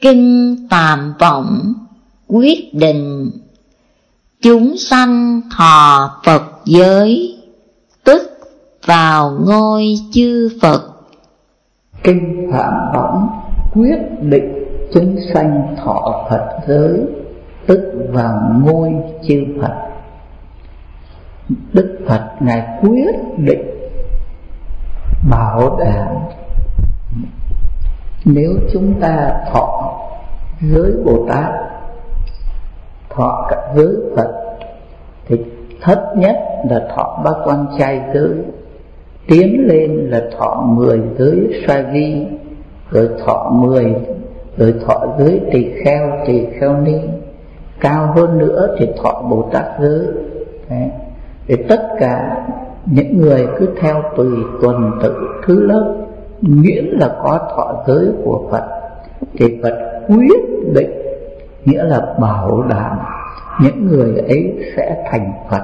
Kinh Tàm Vọng quyết định, chúng sanh thọ Phật giới, tức vào ngôi chư Phật. Kinh Phạm Võng quyết định chúng sanh thọ Phật giới, tức vào ngôi chư Phật. Đức Phật Ngài quyết định bảo đảm nếu chúng ta thọ giới Bồ Tát, thọ cả giới Phật, thì thấp nhất là thọ bát quan trai giới, tiến lên là thọ 10 giới sa di, rồi thọ 10, rồi thọ giới tỳ kheo ni, cao hơn nữa thì thọ Bồ Tát giới. Đấy. Để tất cả những người cứ theo tùy tuần tự thứ lớp, miễn là có thọ giới của Phật, thì Phật quyết định, nghĩa là bảo đảm những người ấy sẽ thành Phật.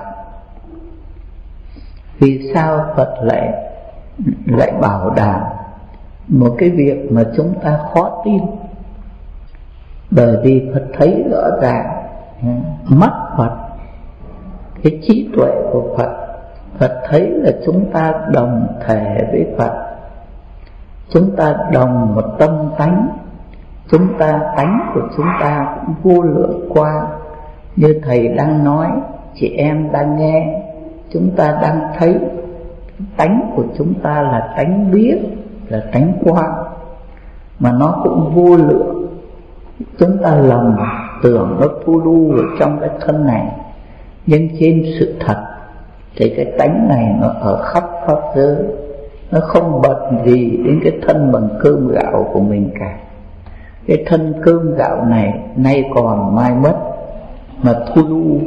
Vì sao Phật lại bảo đảm một cái việc mà chúng ta khó tin? Bởi vì Phật thấy rõ ràng mắt Phật, cái trí tuệ của Phật, Phật thấy là chúng ta đồng thể với Phật, chúng ta đồng một tâm tánh, chúng ta tánh của chúng ta cũng vô lượng qua. Như Thầy đang nói, chị em đang nghe, chúng ta đang thấy, tánh của chúng ta là tánh biết, là tánh quang, mà nó cũng vô lượng. Chúng ta lầm tưởng nó thu lưu ở trong cái thân này, nhưng trên sự thật thì cái tánh này nó ở khắp pháp giới, nó không bận gì đến cái thân bằng cơm gạo của mình cả. Cái thân cơm gạo này nay còn mai mất, mà thu lưu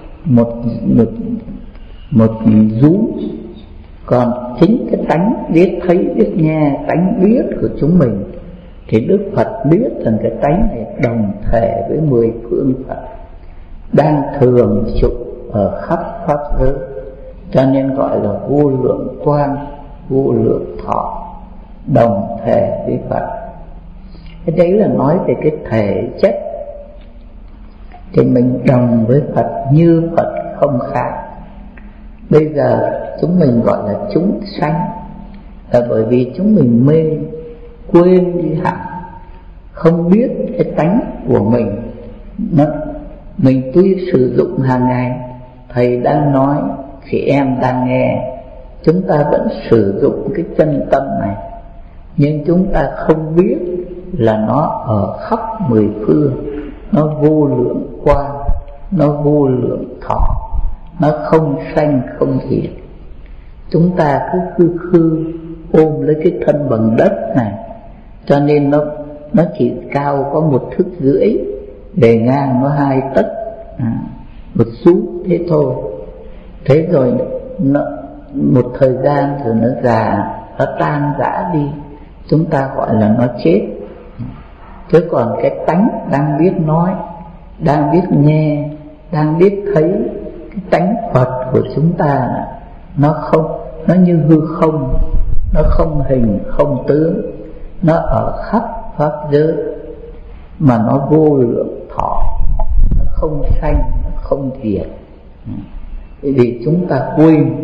một rú. Còn chính cái tánh biết thấy biết nghe, tánh biết của chúng mình, thì Đức Phật biết rằng cái tánh này đồng thể với 10 phương Phật, đang thường trụ ở khắp pháp giới, cho nên gọi là vô lượng quang, vô lượng thọ, đồng thể với Phật. Cái đấy là nói về cái thể chất, thì mình đồng với Phật như Phật không khác. Bây giờ chúng mình gọi là chúng sanh, là bởi vì chúng mình mê, quên đi hẳn, không biết cái tánh của mình. Mình tuy sử dụng hàng ngày, Thầy đang nói, chị em đang nghe, chúng ta vẫn sử dụng cái chân tâm này, nhưng chúng ta không biết là nó ở khắp 10 phương, nó vô lượng quang, nó vô lượng thọ, nó không sanh không diệt. Chúng ta cứ khư ôm lấy cái thân bằng đất này, cho nên nó chỉ cao có 1,5 thước, bề ngang nó 2 tấc, một xú thế thôi. Thế rồi một thời gian rồi nó già, nó tan rã đi, chúng ta gọi là nó chết. Chứ còn cái tánh đang biết nói, đang biết nghe, đang biết thấy, cái tánh Phật của chúng ta, nó như hư không, nó không hình không tướng, nó ở khắp pháp giới, mà nó vô lượng thọ, nó không sanh, nó không diệt. Vì chúng ta quên.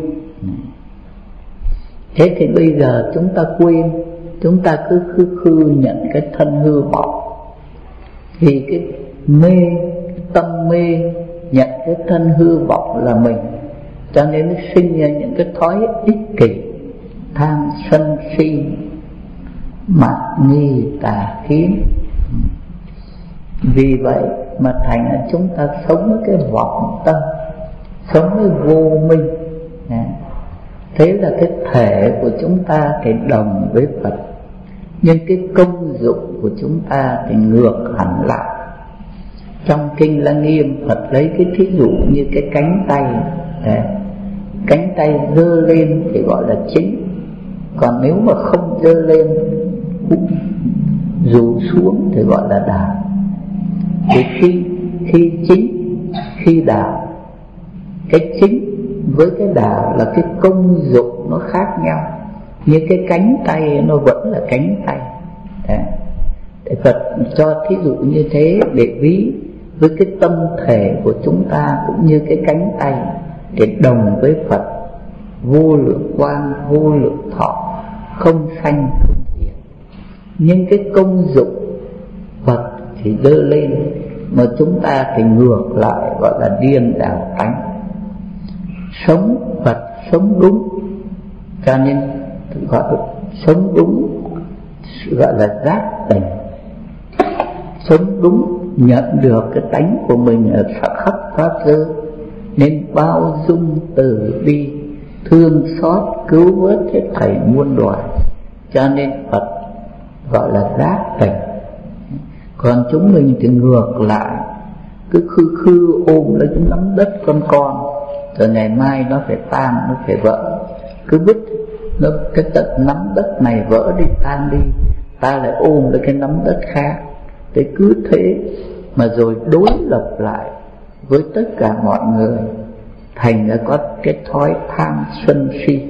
Thế thì bây giờ chúng ta quên, chúng ta cứ khư nhận cái thân hư vọng, thì cái mê, cái tâm mê nhận cái thân hư vọng là mình, cho nên nó sinh ra những cái thói ích kỷ, tham sân si, mạn nghi tà kiến. Vì vậy mà thành là chúng ta sống với cái vọng tâm, sống với vô minh. Thế là cái thể của chúng ta thì đồng với Phật, nhưng cái công dụng của chúng ta thì ngược hẳn lại. Trong Kinh Lăng Nghiêm, Phật lấy cái thí dụ như cái cánh tay. Cánh tay giơ lên thì gọi là chính, còn nếu mà không giơ lên, rủ xuống thì gọi là đảo. Thì khi chính, khi đảo, cái chính với cái đảo là cái công dụng nó khác nhau. Như cái cánh tay nó vẫn là cánh tay. Để Phật cho thí dụ như thế để ví với cái tâm thể của chúng ta cũng như cái cánh tay, để đồng với Phật vô lượng quang, vô lượng thọ, không sanh không diệt. Nhưng cái công dụng Phật thì dơ lên, mà chúng ta thì ngược lại, gọi là điên đảo tánh. Sống Phật sống đúng, cho nên gọi là sống đúng, gọi là giác tỉnh. Sống đúng, nhận được cái tánh của mình ở khắp pháp giới, nên bao dung từ bi, thương xót cứu vớt hết thảy muôn loài. Cho nên Phật gọi là giác tỉnh. Còn chúng mình thì ngược lại, cứ khư ôm lấy cái nắm đất con, rồi ngày mai nó phải tan, nó phải vỡ, cứ vứt nó, cái tận nắm đất này vỡ đi, tan đi, ta lại ôm lấy cái nắm đất khác. Thế cứ thế mà rồi đối lập lại với tất cả mọi người, thành ra có cái thói tham sân si.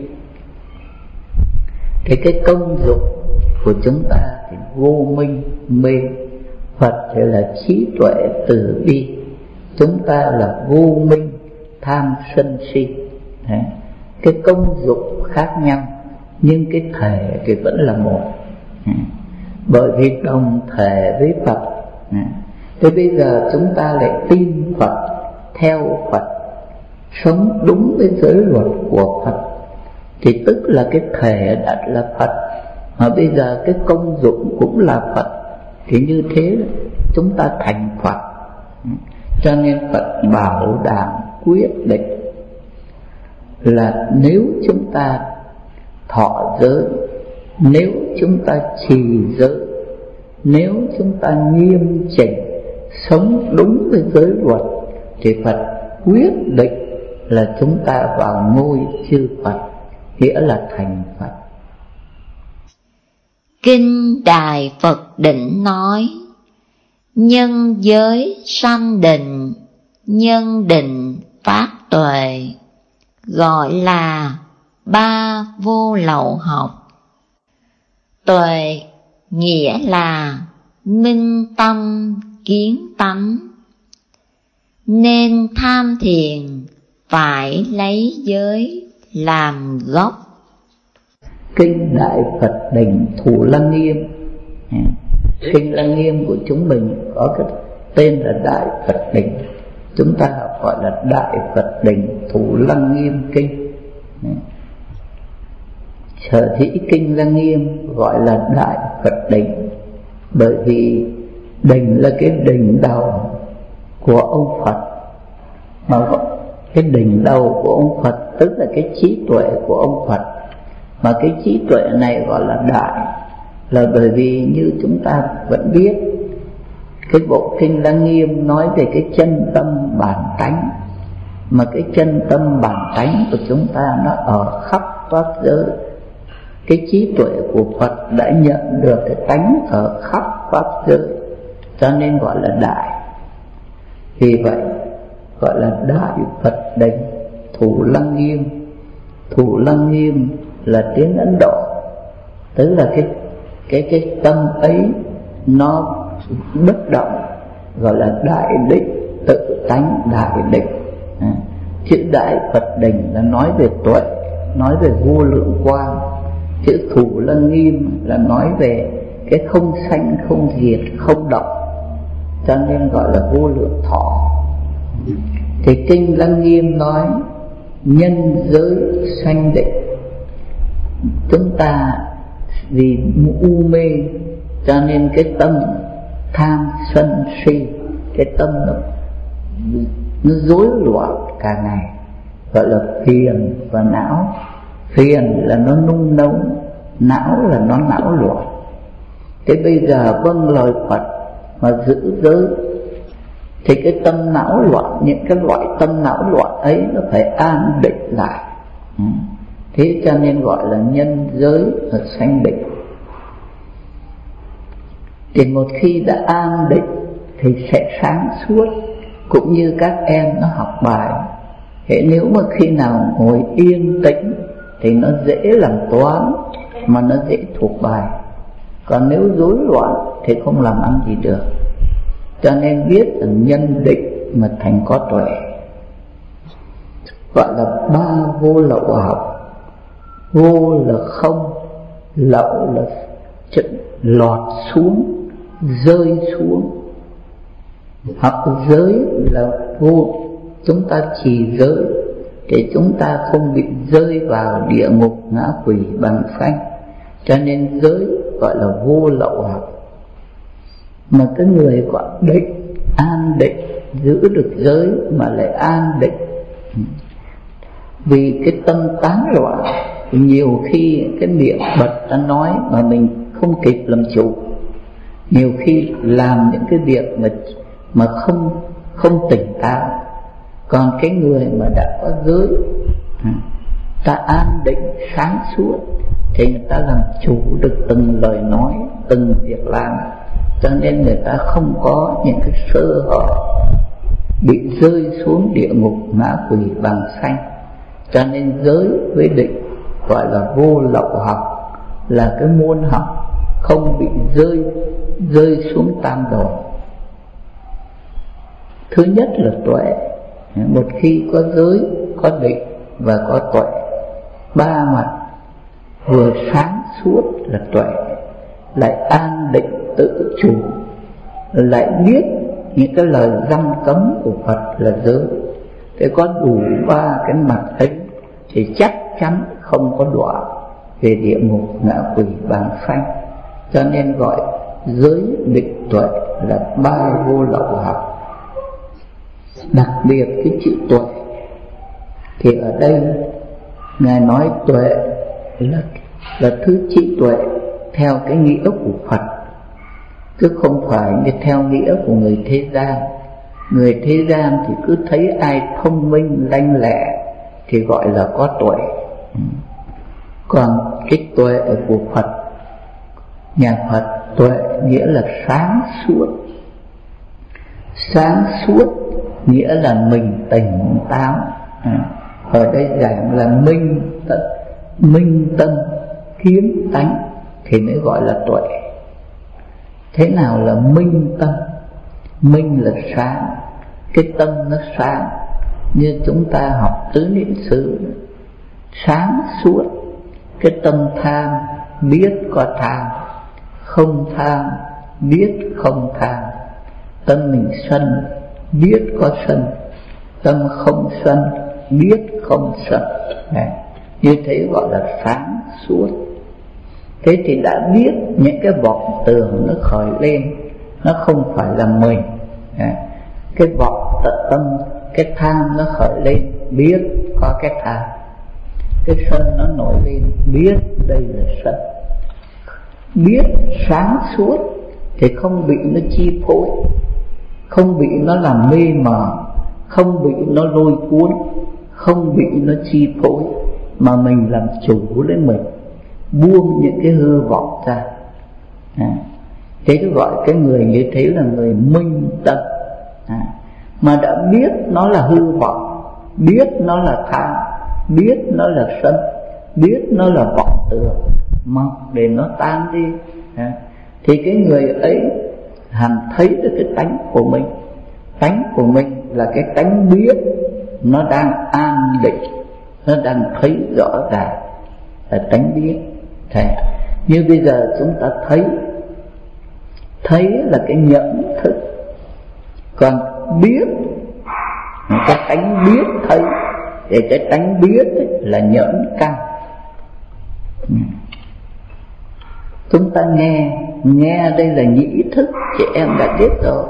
Cái công dụng của chúng ta thì vô minh mê, Phật thì là trí tuệ từ bi, chúng ta là vô minh tham sân si. Đấy. Cái công dụng khác nhau, nhưng cái thể thì vẫn là một. Bởi vì đồng thể với Phật. Thế bây giờ chúng ta lại tin Phật, theo Phật, sống đúng với giới luật của Phật, thì tức là cái thể đã là Phật, mà bây giờ cái công dụng cũng là Phật. Thì như thế chúng ta thành Phật. Cho nên Phật bảo đảm quyết định là nếu chúng ta thọ giới, nếu chúng ta trì giới, nếu chúng ta nghiêm chỉnh sống đúng với giới luật, thì Phật quyết định là chúng ta vào ngôi chư Phật, nghĩa là thành Phật. Kinh Đại Phật Định nói: nhân giới sanh định, nhân định pháp tuệ, gọi là ba vô lậu học. Tuệ nghĩa là minh tâm kiến tánh, nên tham thiền phải lấy giới làm gốc. Kinh Đại Phật Đỉnh Thủ Lăng Nghiêm. Kinh Lăng Nghiêm của chúng mình có cái tên là Đại Phật Đỉnh, chúng ta gọi là Đại Phật Đỉnh Thủ Lăng Nghiêm Kinh. Sở dĩ Kinh Lăng Nghiêm gọi là Đại Phật Đỉnh, bởi vì đỉnh là cái đỉnh đầu của ông Phật, mà cái đỉnh đầu của ông Phật tức là cái trí tuệ của ông Phật. Mà cái trí tuệ này gọi là đại, là bởi vì như chúng ta vẫn biết, cái bộ Kinh Lăng Nghiêm nói về cái chân tâm bản tánh, mà cái chân tâm bản tánh của chúng ta nó ở khắp pháp giới. Cái trí tuệ của Phật đã nhận được cái tánh ở khắp pháp giới, cho nên gọi là đại. Vì vậy gọi là Đại Phật Đỉnh Thủ Lăng Nghiêm. Thủ Lăng Nghiêm là tiếng Ấn Độ, tức là cái tâm ấy nó bất động, gọi là đại định, tự tánh đại định. Chữ Đại Phật Đỉnh là nói về tuệ, nói về vô lượng quang. Chữ Thủ Lăng Nghiêm là nói về cái không sanh không diệt không động, cho nên gọi là vô lượng thọ. Thì Kinh Lăng Nghiêm nói nhân giới sanh định. Chúng ta vì u mê cho nên cái tâm tham sân si, cái tâm nó rối loạn cả ngày, gọi là phiền và não. Phiền là nó nung nấu, não là nó não loạn. Thế bây giờ vâng lời Phật mà giữ giới, thì cái tâm não loạn, những cái loại tâm não loạn ấy nó phải an định lại. Thế cho nên gọi là nhân giới là sanh định. Thì một khi đã an định thì sẽ sáng suốt, cũng như các em nó học bài. Thế nếu mà khi nào ngồi yên tĩnh thì nó dễ làm toán, mà nó dễ thuộc bài. Còn nếu rối loạn thì không làm ăn gì được. Cho nên biết là nhân định mà thành có tuệ. Gọi là ba vô lậu học. Vô là không, lậu là lọt xuống, rơi xuống. Học giới là vô, chúng ta trì giới để chúng ta không bị rơi vào địa ngục ngã quỷ bằng phanh. Cho nên giới gọi là vô lậu học. Mà cái người gọi định, an định, giữ được giới mà lại an định. Vì cái tâm tán loạn, nhiều khi cái miệng bật ra nói mà mình không kịp làm chủ. Nhiều khi làm những cái việc mà không tỉnh táo. Còn cái người mà đã có giới, ta an định sáng suốt thì người ta làm chủ được từng lời nói, từng việc làm. Cho nên người ta không có những cái sơ hở bị rơi xuống địa ngục ngã quỷ bằng xanh. Cho nên giới với định gọi là vô lậu học, là cái môn học không bị rơi xuống tam đồ. Thứ nhất là tuệ. Một khi có giới, có định và có tuệ, ba mặt vừa sáng suốt là tuệ, lại an định tự chủ, lại biết những cái lời răn cấm của Phật là giới. Thế có đủ ba cái mặt ấy thì chắc chắn không có đọa về địa ngục ngạ quỷ bằng phanh. Cho nên gọi giới định tuệ là ba vô lậu học. Đặc biệt cái chữ tuệ thì ở đây Ngài nói tuệ là thứ trí tuệ theo cái nghĩa của Phật, chứ không phải như theo nghĩa của người thế gian. Người thế gian thì cứ thấy ai thông minh lanh lẹ thì gọi là có tuệ. Còn cái tuệ của Phật, nhà Phật, tuệ nghĩa là sáng suốt. Sáng suốt nghĩa là mình tỉnh táo. Ở đây giảng là minh tâm kiến tánh thì mới gọi là tuệ. Thế nào là minh tâm? Minh là sáng, cái tâm nó sáng. Như chúng ta học tứ niệm xứ, sáng suốt. Cái tâm tham biết có tham, không tham biết không tham. Tâm mình sân biết có sân, tâm không sân biết không sân. Như thế gọi là sáng suốt. Thế thì đã biết những cái vọng tưởng nó khởi lên, nó không phải là mình. Cái vọng tâm, cái tham nó khởi lên, biết có cái tham. Cái sân nó nổi lên, biết đây là sân. Biết sáng suốt thì không bị nó chi phối, không bị nó làm mê mờ, không bị nó lôi cuốn, không bị nó chi phối, mà mình làm chủ lấy mình, buông những cái hư vọng ra. Thế tôi gọi cái người như thế là người minh tâm. Mà đã biết nó là hư vọng, biết nó là tham, biết nó là sân, biết nó là vọng tưởng, mong để nó tan đi, thì cái người ấy hẳn thấy được cái tánh của mình. Tánh của mình là cái tánh biết, nó đang an định, nó đang thấy rõ ràng, là tánh biết. Như bây giờ chúng ta thấy là cái nhận thức. Còn biết, cái tánh biết thấy, để cái tánh biết là nhẫn căn. Chúng ta nghe đây là nhĩ thức, chị em đã biết rồi.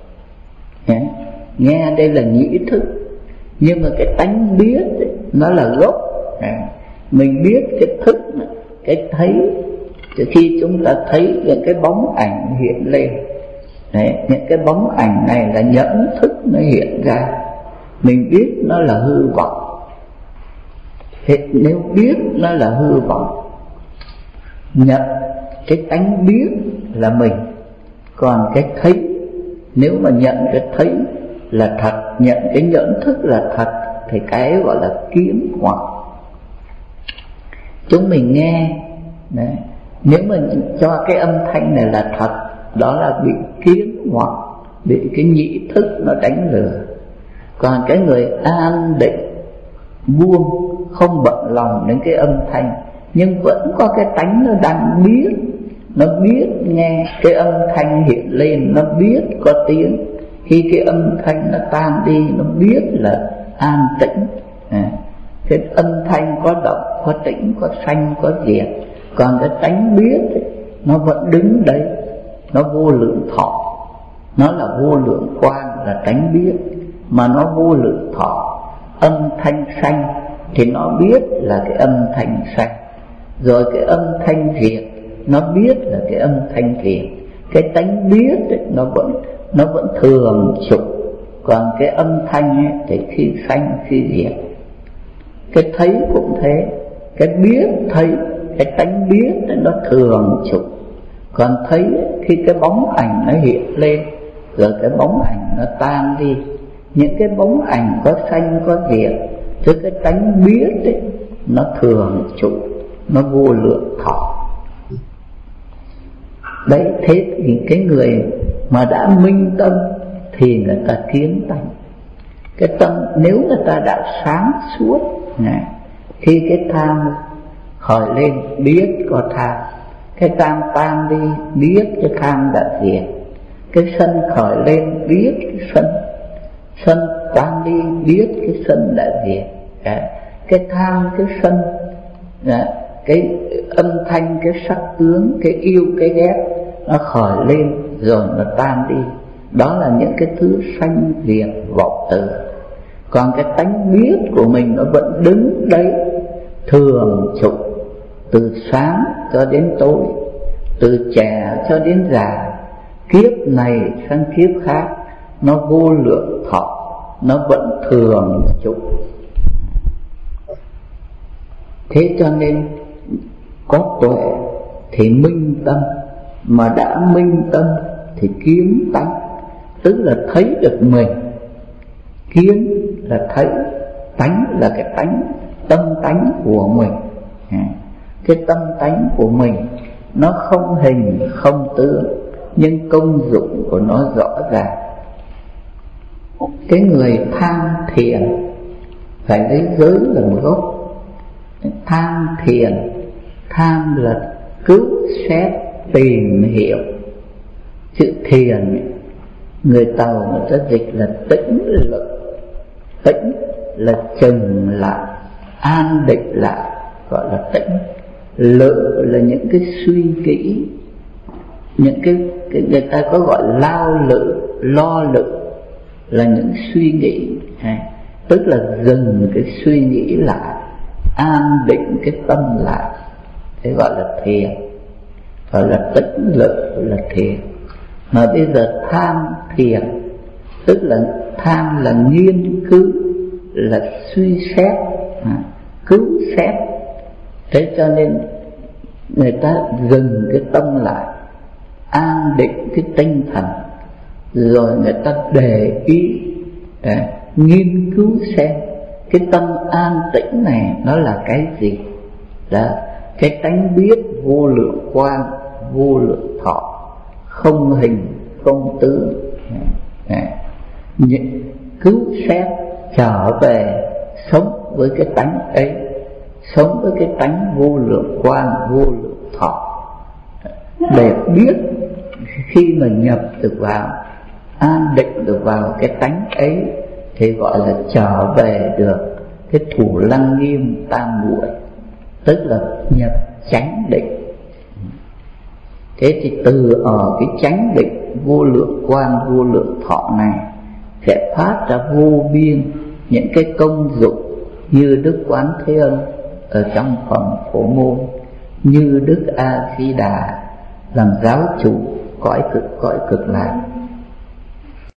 Nghe đây là nhĩ thức, nhưng mà cái tánh biết nó là gốc. Mình biết cái thức, cái thấy. Khi chúng ta thấy những cái bóng ảnh hiện lên, những cái bóng ảnh này là nhẫn thức nó hiện ra, mình biết nó là hư vọng. Thế nếu biết nó là hư vọng, nhận cái tánh biết là mình. Còn cái thấy, nếu mà nhận cái thấy là thật, nhận cái nhẫn thức là thật, thì cái gọi là kiến hoặc. Chúng mình nghe Nếu mà cho cái âm thanh này là thật, đó là bị kiến hoặc bị cái nhị thức nó đánh lừa. Còn cái người an định buông, không bận lòng đến cái âm thanh, nhưng vẫn có cái tánh nó đang biết, nó biết nghe cái âm thanh hiện lên, nó biết có tiếng. Khi cái âm thanh nó tan đi, nó biết là an tĩnh. Cái âm thanh có động, có tĩnh, có sanh, có diệt. Còn cái tánh biết ấy, nó vẫn đứng đấy, nó vô lượng thọ, nó là vô lượng quang, là tánh biết, mà nó vô lượng thọ. Âm thanh sanh thì nó biết là cái âm thanh sanh, rồi cái âm thanh diệt nó biết là cái âm thanh diệt. Cái tánh biết ấy, nó vẫn thường trực. Còn cái âm thanh ấy, thì khi sanh khi diệt. Cái thấy cũng thế, cái biết thấy, cái tánh biết ấy, nó thường trực. Còn thấy ấy, khi cái bóng ảnh nó hiện lên, rồi cái bóng ảnh nó tan đi, những cái bóng ảnh có sanh có diệt, chứ cái tánh biết ấy, nó thường trụ, nó vô lượng thọ. Đấy, thế thì cái người mà đã minh tâm thì người ta kiến tánh. Cái tâm nếu người ta đã sáng suốt này, khi cái tham khởi lên biết có tham, cái tham tan đi biết cái tham đã diệt, cái sân khởi lên biết cái sân tan đi biết cái sân đã diệt. Cái tham cái sân, cái âm thanh cái sắc tướng, cái yêu cái ghét nó khởi lên rồi nó tan đi, đó là những cái thứ sanh diệt vọng tử. Còn cái tánh biết của mình nó vẫn đứng đấy thường trực, từ sáng cho đến tối, từ trẻ cho đến già, kiếp này sang kiếp khác, nó vô lượng thọ, nó vẫn thường trực. Thế cho nên có tuệ thì minh tâm, mà đã minh tâm thì kiến tánh, tức là thấy được mình. Kiến là thấy, tánh là cái tánh, tâm tánh của mình. Cái tâm tánh của mình nó không hình không tướng, nhưng công dụng của nó rõ ràng. Cái người tham thiền phải lấy giới làm gốc. Tham thiền, tham là cứu xét tìm hiểu. Chữ thiền người Tàu người ta dịch là tĩnh lực. Tĩnh là chừng lại, an định lại, gọi là tĩnh. Lự là những cái suy nghĩ, những cái người ta có gọi lao lự, lo lự là những suy nghĩ, tức là dừng cái suy nghĩ lại, an định cái tâm lại, thế gọi là thiền, gọi là tĩnh lự là thiền. Mà bây giờ tham thiền, tức là tham là nghiên cứu, là suy xét, cứu xét. Thế cho nên người ta dừng cái tâm lại, an định cái tinh thần, rồi người ta để ý nghiên cứu xem cái tâm an tĩnh này nó là cái gì. Đó, cái tánh biết vô lượng quang, vô lượng thọ, không hình không tướng. Cứu xét trở về sống với cái tánh ấy, sống với cái tánh vô lượng quang, vô lượng thọ, để biết khi mà nhập được vào, an định được vào cái tánh ấy thì gọi là trở về được cái thủ lăng nghiêm tam muội, tức là nhập chánh định. Thế thì từ ở cái chánh định vô lượng quang, vô lượng thọ này sẽ phát ra vô biên những cái công dụng, như Đức Quán Thế Âm ở trong phẩm Phổ Môn, như Đức A Di Đà làm giáo chủ cõi cực lạc,